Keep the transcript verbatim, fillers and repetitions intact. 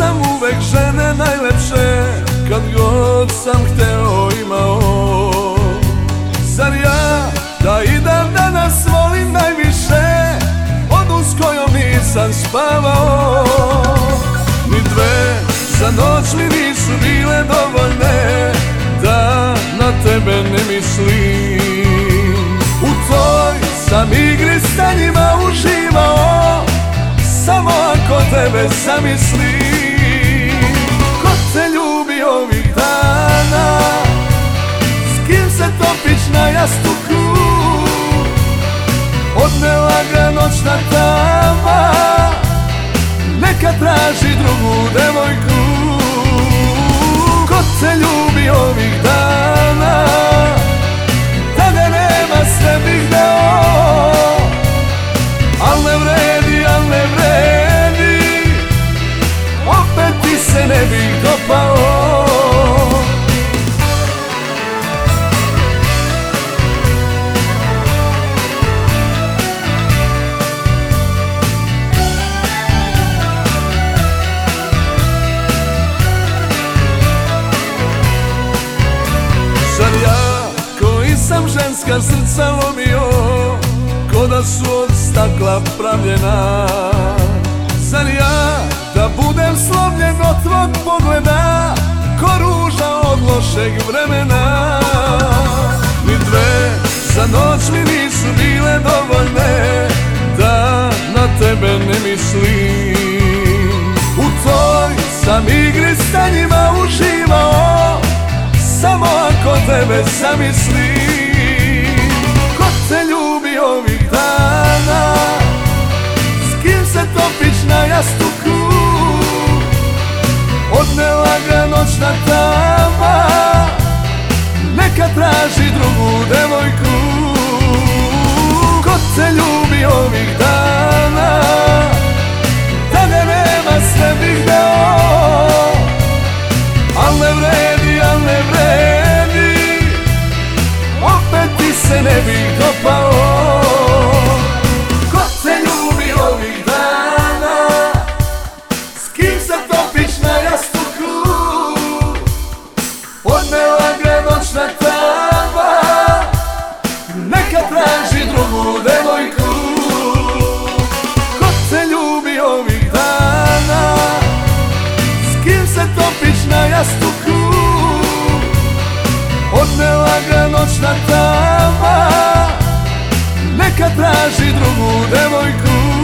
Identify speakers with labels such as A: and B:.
A: sam uvek žene najlepše, kad god sam hteo imao. Zar ja da i dan danas volim najviše onu s kojom nisam spavao? Ni dve za noć mi nisu bile dovoljne da na tebe ne mislim. U toj sam igri sa njima uživao, samo ako tebe zamislim. Ko te ljubi ovih dana, s kim se topiš na jastuku, odnela ga noćna tama, neka traži drugu devojku. Ko te ljubi ovih dana, da ga nema sve bih dao, al ne vredi, al ne vredi, opet ti se ne bih dopao. Zar ja koji sam ženska srca lomio, ko da su od stakla pravljena? Zar ja da budem slomljen od tvog pogleda, ko ruža od lošeg vremena? Ni dve za noć mi nisu bile dovoljne da na tebe ne mislim. U toj sam igri sa njima uživao, samo ako tebe zamislim. Ko te ljubi ovih dana, s kim se topiš na jastuku, odnela ga noćna tama, neka traži drugu devojku. Ko te ljubi ovih dana, da ga nema sve bih dao, al ne vredi, al ne vredi, opet ti se ne bih dopao. Ko te ljubi ovih dana, s kim se topiš na jastuku, odnela ga noćna tama, neka traži drugu devojku. Ko te ljubi ovih dana, s kim se topiš na jastuku, odnela ga noćna tama, neka traži drugu devojku.